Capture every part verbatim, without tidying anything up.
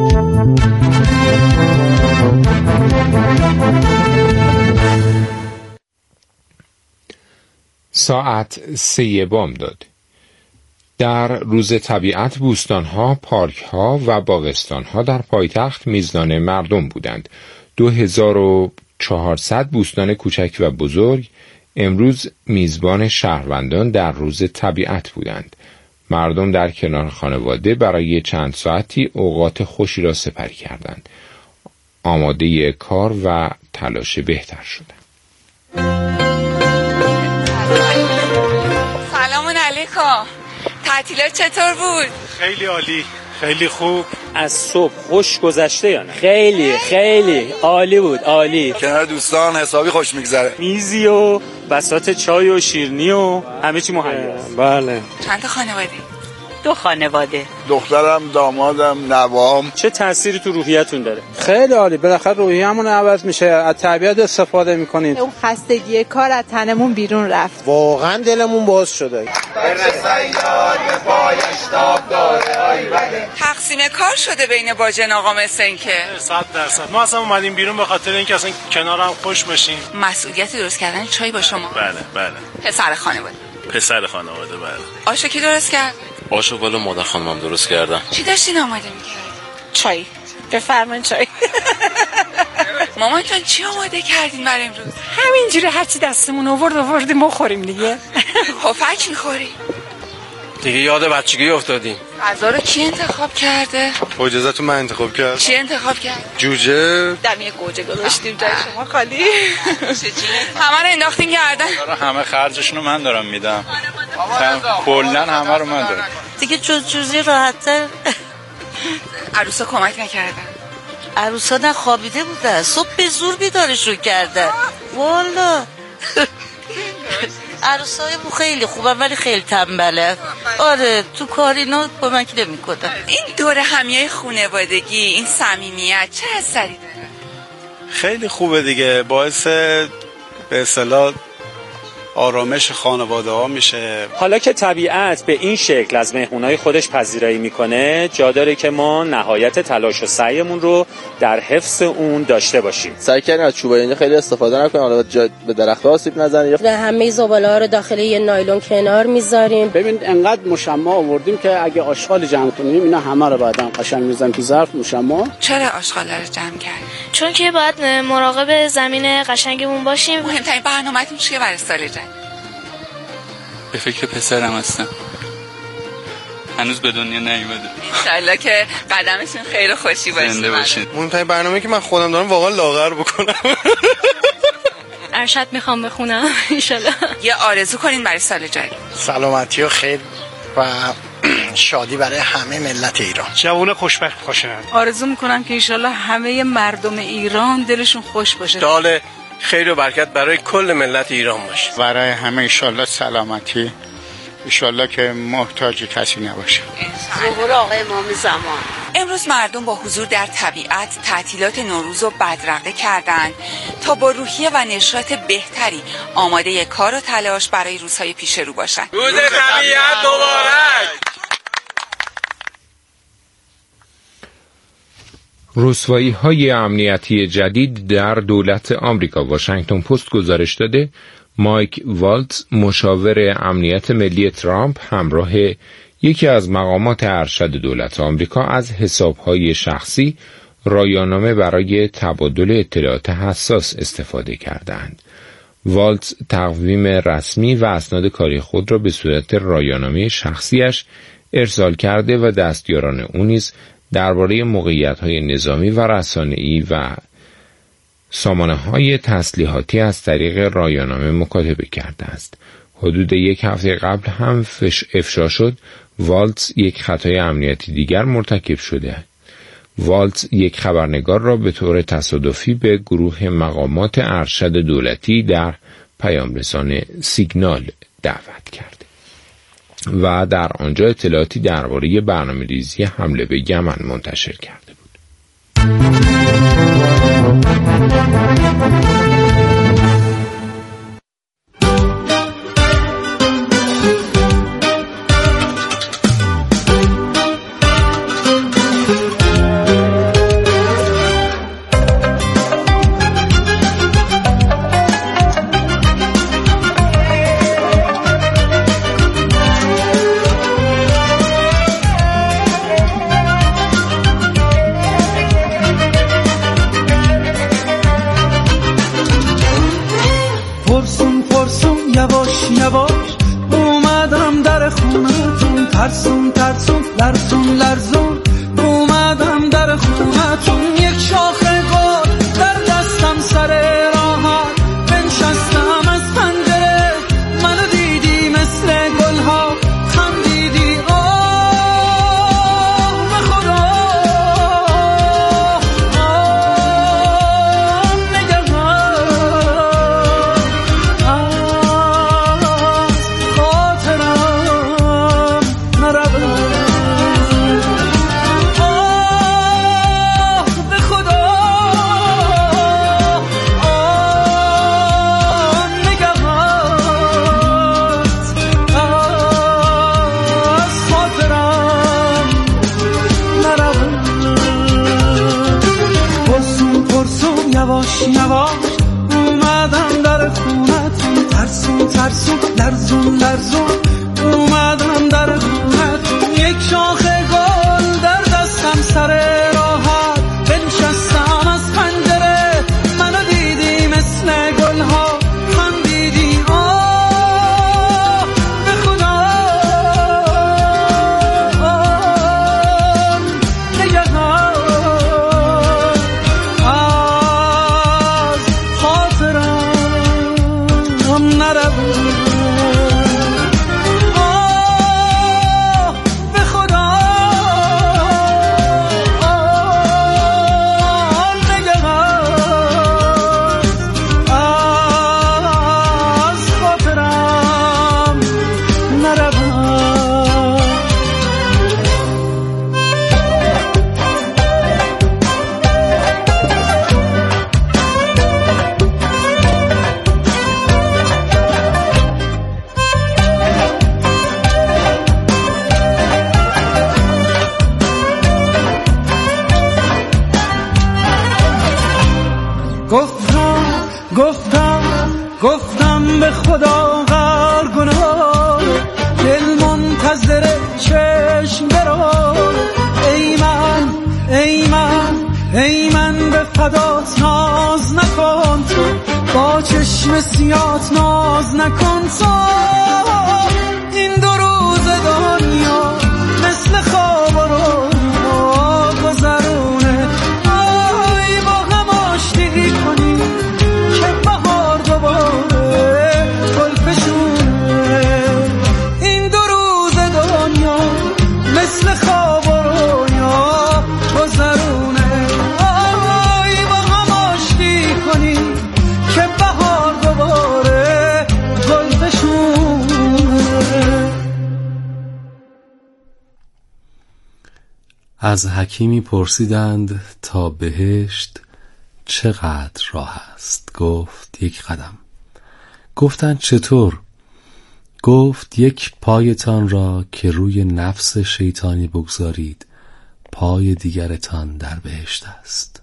ساعت سه بامداد. در روز طبیعت بوستانها، پارکها و باغستانها در پایتخت میزبان مردم بودند. دو هزار و چهارصد بوستان کوچک و بزرگ امروز میزبان شهروندان در روز طبیعت بودند. مردم در کنار خانواده برای چند ساعتی اوقات خوشی را سپری کردند. آماده کار و تلاش بهتر شدند. سلام علیکم. تعطیلات چطور بود؟ خیلی عالی، خیلی خوب. از صبح خوش گذشته یا نه؟ خیلی خیلی عالی بود، عالی. کنار دوستان حسابی خوش میگذره. میزی و بساط چای و شیرینی و همه چی مهیاست. بله. چند تا خانواده؟ دو خانواده. دخترم، دامادم، نوام. چه تأثیری تو روحیتون داره؟ خیلی عالی. بالاخره روحیه‌مون عوض میشه، از طبیعت استفاده میکنیم. اون خستگی کار از تنمون بیرون رفت. واقعا دلمون باز شده. تقسیم کار شده بین باجن آقا مثل این که صد درصد. ما اصلا اومدیم بیرون به خاطر اینکه اصلا کنارم خوش باشیم. مسئولیت درست کردن چای با شما؟ بله بله. پسر خانواده. پسر خانواده بله. آشو کی درست کرد؟ آشو والا مادر خانمم درست کردن. چی داشتین آماده میکرد؟ چای. بفرمایید چای. مامان جان چی آماده کردین برای امروز؟ همینجوری هرچی دستمون آورد آوردیم بخوریم دیگه. پفک میخوری؟ دیگه یاد بچگی افتادیم. غذا رو کی انتخاب کرده؟ با اجازهتون من انتخاب کرد. چی انتخاب کرد؟ جوجه. دمی گوجه گذاشتیم جای شما خالی. همه رو انداختین گردن. همه خرجشونو من دارم میدم. کلا همه رو من دارم. دیگه جز جوزی راحت‌تر. عروسا کمک نکردن. عروسا نه خوابیده بودن. صبح به زور بیدارشون کردن. والا. عروسایمون خیلی خوبه ولی خیلی تنبله. آره تو کار اینا کمک نمی‌کنن. این دور همیای خانوادگی، این صمیمیت چه اثری داره؟ خیلی خوبه دیگه، باعث به اصطلاح آرامش خانواده ها میشه. حالا که طبیعت به این شکل از مهمونای خودش پذیرایی میکنه، جا داره که ما نهایت تلاش و سعیمون رو در حفظ اون داشته باشیم. سعی کردیم از چوبای اینجا خیلی استفاده نکنیم، حالا به درخت‌ها آسیب نزنه. نه همه زباله‌ها رو داخل یه نایلون کنار میذاریم. ببین انقدر مشمع آوردیم که اگه آشغال جمع کنیم اینا همه رو بعداً قشنگ می‌ذاریم تو ظرف مشمع. چرا آشغال رو جمع کردیم؟ چون که باید مراقب زمین قشنگمون باشیم. مهمترین برنامه‌تون چیه برای سال جدید؟ به فکر پسرم هستم. هنوز به دنیا نیومده. انشالله که قدمشون خیر و خوشی باشه. زنده باشین. مهمترین برنامه‌ای که من خودم دارم واقعا لاغر بکنم. ارشد میخوام بخونم انشالله. یه آرزو کنین برای سال جدید. سلامتی و خیر و شادی برای همه ملت ایران. جوان خوشبخت باشن. آرزو میکنم که انشالله همه مردم ایران دلشون خوش باشه. سال خیر و برکت برای کل ملت ایران باشه. برای همه انشالله سلامتی، انشالله که محتاج کسی نباشه. ظهور آقای امام زمان. امروز مردم با حضور در طبیعت تعطیلات نوروز رو بدرقه کردند تا با روحیه و نشاط بهتری آماده کار و تلاش برای روزهای پیش رو باشند. روز طبیعت مبارک. رسوایی‌های امنیتی جدید در دولت آمریکا. واشنگتن پست گزارش داده مایک والتز مشاور امنیت ملی ترامپ همراه یکی از مقامات ارشد دولت آمریکا از حساب‌های شخصی رایانامه برای تبادل اطلاعات حساس استفاده کردند. والتز تقویم رسمی و اسناد کاری خود را به صورت رایانامه شخصیش ارسال کرده و دستیاران او نیز درباره موقعیت‌های نظامی و رسانه‌ای و سامانه‌های تسلیحاتی از طریق رایانامه مکاتبه کرده است. حدود یک هفته قبل هم افشا شد والتز یک خطای امنیتی دیگر مرتکب شده. والتز یک خبرنگار را به طور تصادفی به گروه مقامات ارشد دولتی در پیامرسان سیگنال دعوت کرده و در آنجا اطلاعاتی درباره برنامه‌ریزی حمله به یمن منتشر کرده بود. ترسون ترسون لرزون لرزون اومدم در خونتون، یک شاخه گل در دستم سر راحت بنشستم از پنجره، منو دیدی مثل گلها خندیدی آه به خدا آه نگهان از خاطرم نرود آه به خدا آه نگهان از خاطرم نرود. پرسون پرسون یواش یواش اومدم در خونتون، ترسون ترسون لرزون لرزون اومدم در خونتون، یک شاخه گل در دستم سر راحت بنشستم از پنجره، منو دیدی مثل گلها خندیدی آه به خدا آه نگهان از خاطرم نرود آه به خدا آه نگهان از خاطرم نرود. گفتم گفتم گفتم به خدا هر گناه، دل منتظر چشم برو، ای من ای من ای من به فدات ناز نکن تو، با چشم سیات ناز نکن تو، این دو روز دنیا مثل خواب و رویا گذرونه، آی با هم آشتی کنی که بهار دوباره گل فشونه، این دو روز دنیا مثل خواب و رویا گذرونه، آی با هم آشتی کنی که بهار دوباره گل فشونه. از حکیمی پرسیدند تا بهشت چقدر راه است؟ گفت یک قدم. گفتند چطور؟ گفت یک پایتان را که روی نفس شیطانی بگذارید، پای دیگرتان در بهشت است.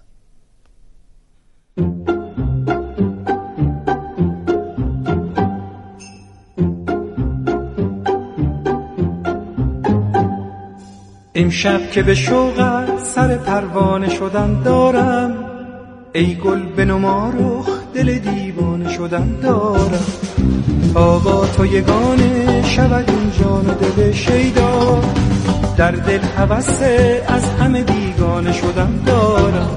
امشب که به شوقت سر پروانه شدن دارم، ای گل به نما رخ دل دیوانه شدن دارم، تا با تو یگانه شود این جان و دل شیدا، در دل هوس از همه بیگانه شدن دارم.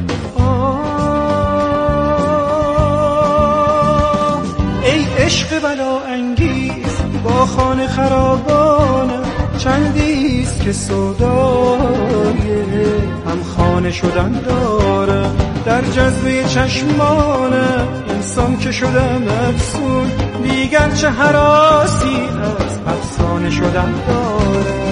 آه ای عشق بلا انگیز با خانه خرابانم، چندیست که سودای هم خانه شدن دارم، در جذبه چشمانم انسان که شدم افسون، دیگر چه هراسی از افسانه شدن دارم.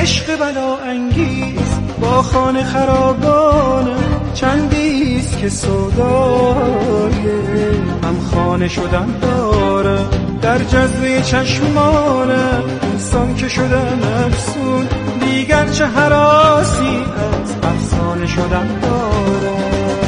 عشق بلا انگیز با خانه خرابانه، چندیست که سودای هم خانه شدن داره. در جذبه چشمانه انسان که شدن افسون، دیگر چه هراسی از افسانه شدن داره.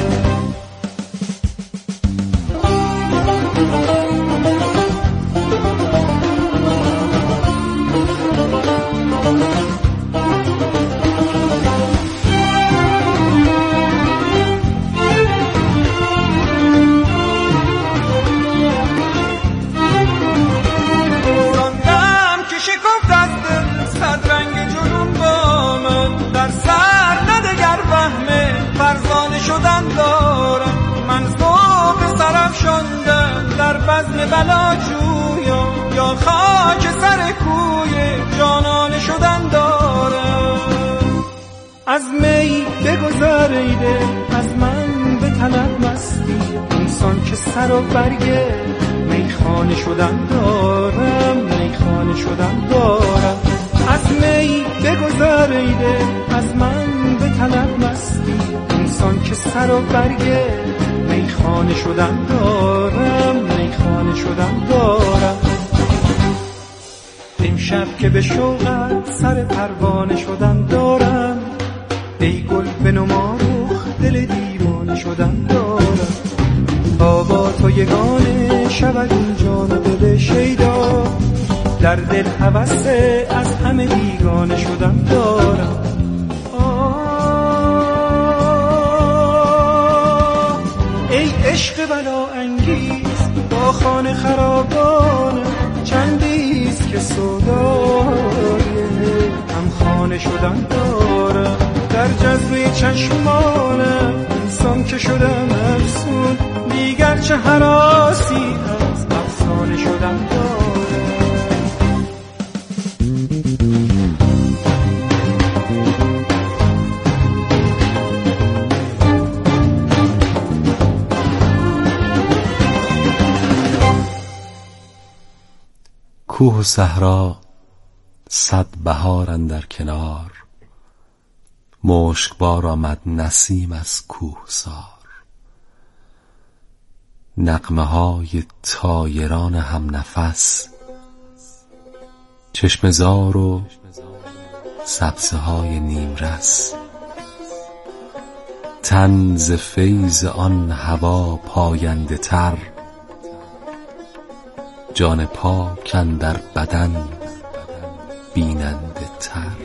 بلا جویا یا خاک سر کوی جانانه شدن داره. از می بگذریده از من به طلب مستی، انسان که سر و برگ میخانه شدن دارم، میخانه شدن دارم. از می بگذریده از من به طلب مستی، انسان که سر و برگ میخانه شدن دارم، میخانه شدن دارم. امشب که به شوقت سر پروانه شدن دارم، ای گل به نما رخ دل دیوانه شدن دارم. تا با تو یگانه شود این جان و دل شیدا، در دل هوس از همه بیگانه شدن دارم. ای عشق بلا انگیز با خانه خرابانه، چندیست که سودای هم خانه شدن داره. در جذبه چشمانه انسان که شدن افسون، دیگر چه هراسی از افسانه شدن داره. کوه و صحرا صد بهار اندر کنار، مشکبار آمد نسیم از کوهسار. نغمه های طایران هم نفس، چشمه‌زار و سبزه های نیمرس. تن ز فیض آن هوا پاینده تر، جان پاک اندر بدن بیننده تر.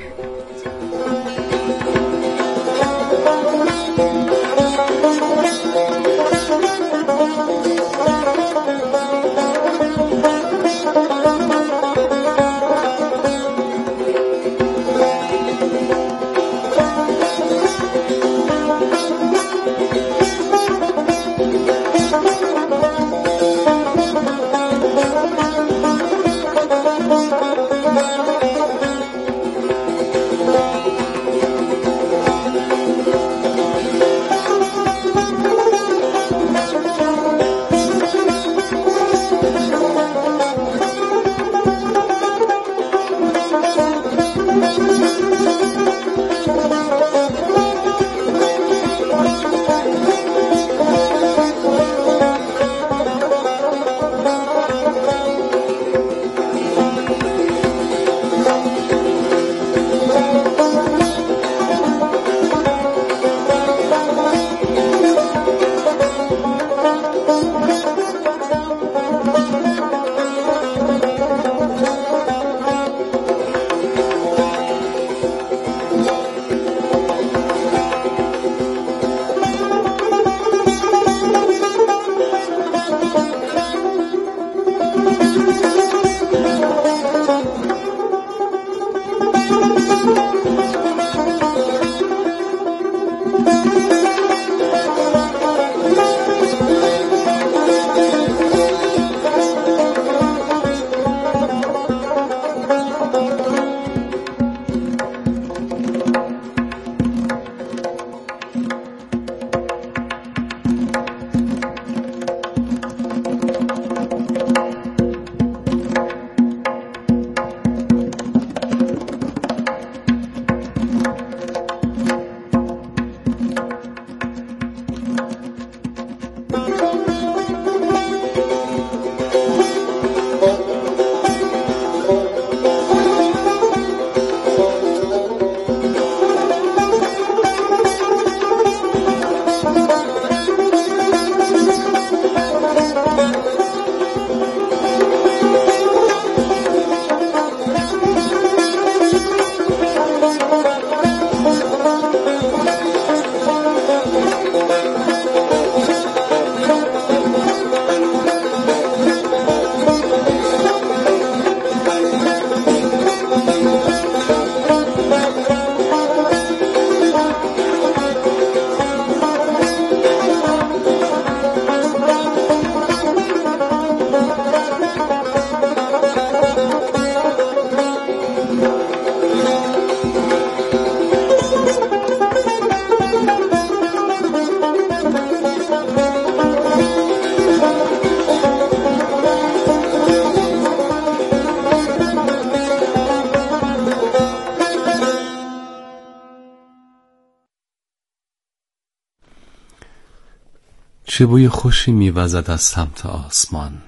چه بوی خوشی میوزد از سمت آسمان.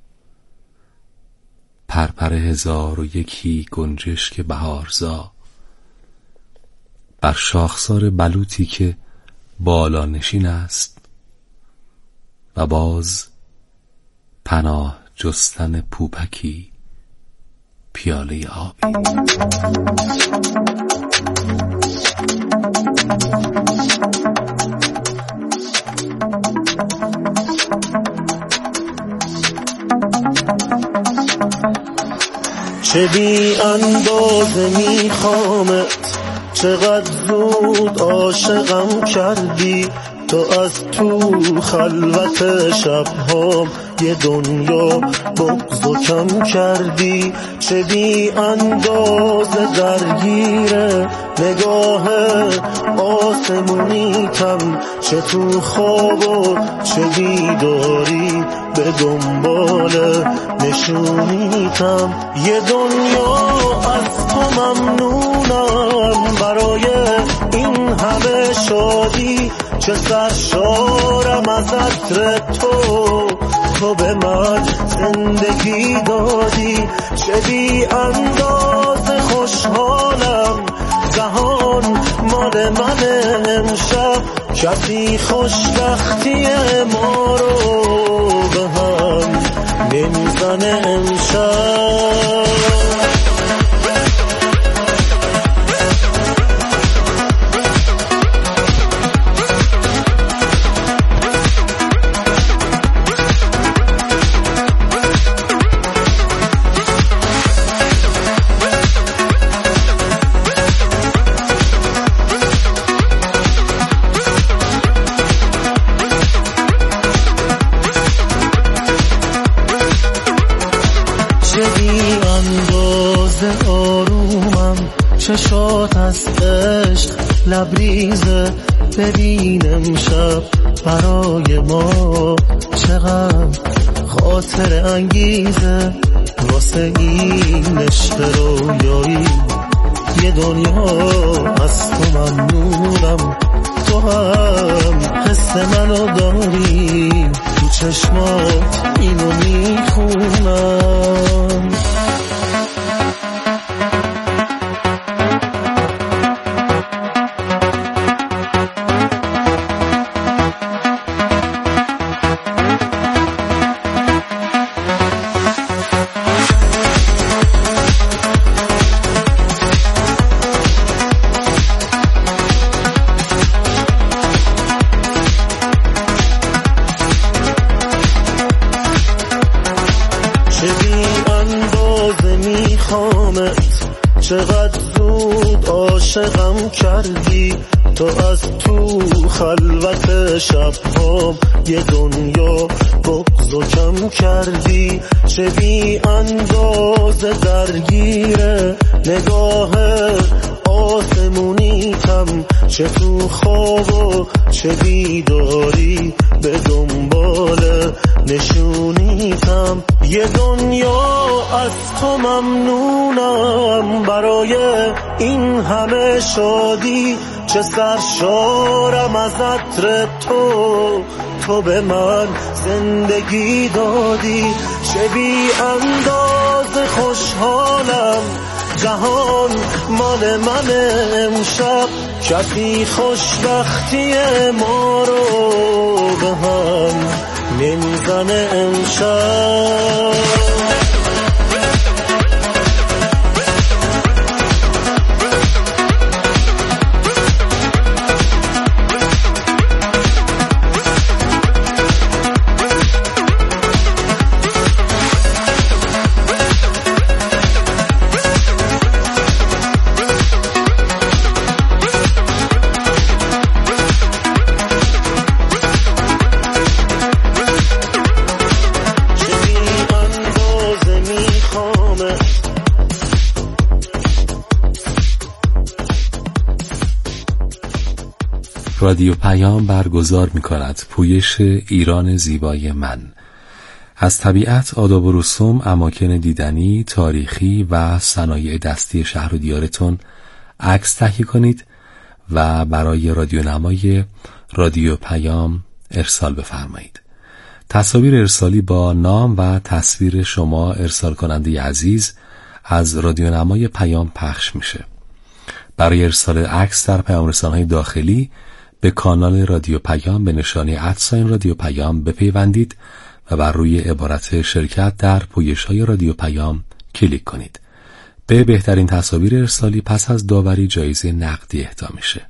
پرپر هزار و یکی گنجشک بهارزا بر شاخسار بلوطی که بالا نشین است و باز پناه جستن پوپکی پیاله آبی. چه بی اندازه میخوامت، چقدر زود عاشقم کردی، تو از تو خلوت شبهام یه دنیا بغض و کم کردی. چه بی اندازه درگیره نگاه آسمونیتم، چه تو خواب و چه بیداری به دنبال نشونیتم. یه دنیا از تو ممنونم برای این همه شادی، چه سرشارم از عطر تو، تو به من زندگی دادی. چه بی اندازه خوشحالم، جهان مال من امشب، کسی خوشبختی ما رو به هم نمیزنه امشب. چشات از عشق لبریزه، ببین امشب برای ما چقدر خاطر انگیزه. واسه این عشق رویایی یه دنیا از تو ممنونم، تو هم حس منو داری، تو چشمات اینو میخونم. چقدر زود عاشقم کردی، تو از تو خلوت شبهام یه دنیا بغض و کم کردی. چه بی اندازه درگیره نگاه آسمونیتم، چه تو خواب و چه بیداری به دنبال نشونیتم. یه دنیا از تو ممنونم برای این همه شادی، چه سرشارم از عطر تو، تو به من زندگی دادی. چه بی اندازه خوشحالم، جهان مال من امشب، کسی خوشبختی ما رو به هم نمیزنه امشب. رادیو پیام برگزار می کند پویش ایران زیبای من. از طبیعت، آداب و رسوم، اماکن دیدنی، تاریخی و صنایع دستی شهر و دیارتون عکس تهیه کنید و برای رادیو نمای رادیو پیام ارسال بفرمایید. تصاویر ارسالی با نام و تصویر شما ارسال کننده عزیز از رادیو نمای پیام پخش میشه. برای ارسال عکس در پیام رسانه‌های داخلی به کانال رادیو پیام به نشانی ادساین رادیو پیام بپیوندید و بر روی عبارت شرکت در پویش‌های رادیو پیام کلیک کنید. به بهترین تصاویر ارسالی پس از داوری جایزه نقدی اهدا میشه.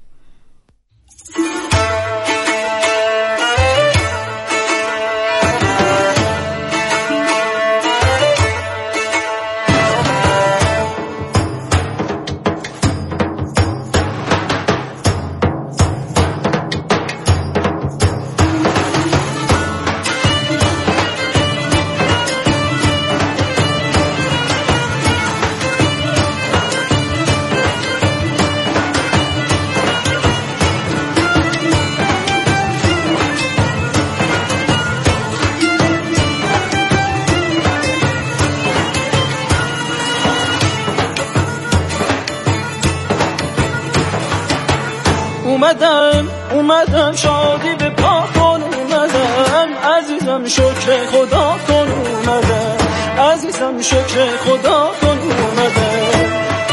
اومدم اومدم شادی به پا کن، اومدم عزیزم شکر خدا کن، اومدم عزیزم شکر خدا کن، اومدم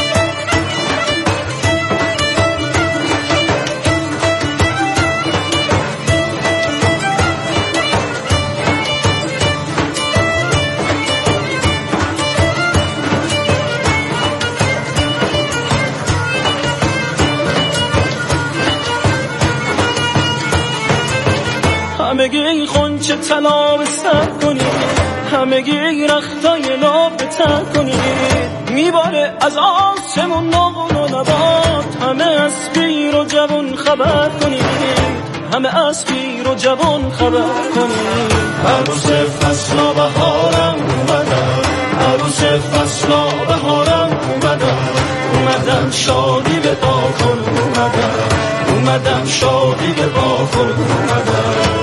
همگی خونچه طلا به سر کنی، همگی رختای لاب به تر کنی، میباره از آسمون ناغن و نبات، همه از پیر و جوان خبر کنی، همه از پیر و جوان خبر کنی. عروس فصل و بهارم اومدم، عروس فصل و بهارم اومدم، اومدم شادی به پا کن، اومدم اومدم شادی به پا کن، اومدم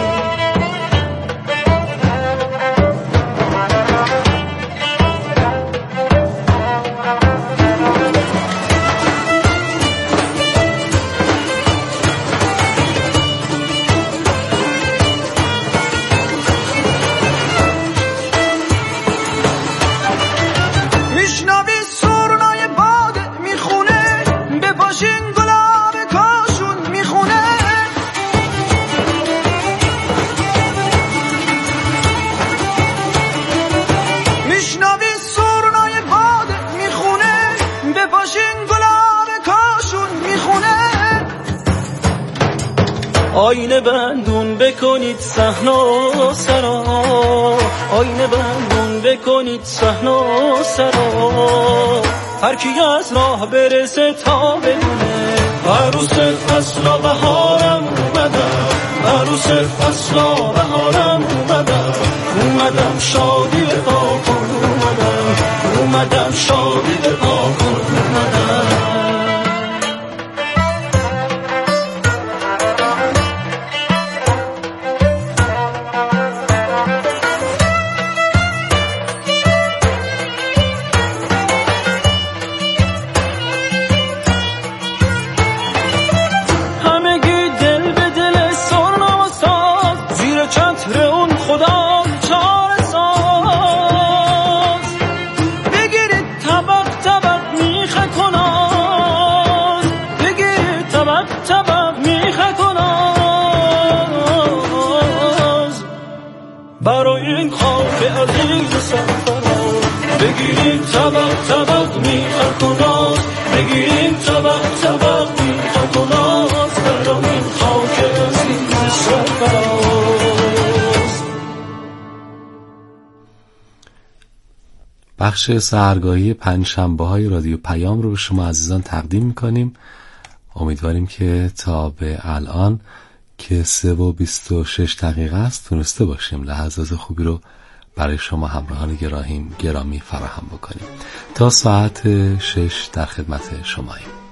آینه بندون بکنید صحنا سرا، آینه بندون بکنید صحنا سرا، هر کی از راه برسه تا بدونه عروس فصل و بهارم اومدم، عروس فصل و بهارم اومدم، اومدم شادی به پا کن، اومدم اومدم شادی به پا کن، اومدم برای این خاک عزیز سفران بگیریم طبق طبق میخک و ناز، بگیریم طبق طبق میخک و ناز، برای این خاک عزیز سفران. بخش سحرگاهی پنجشنبه های رادیو پیام رو به شما عزیزان تقدیم میکنیم. امیدواریم که تا به الان که سه و بیست و شش دقیقه است تونسته باشیم لحظات خوبی رو برای شما همراهان گرامی گرامی فراهم بکنیم. تا ساعت شش در خدمت شماییم.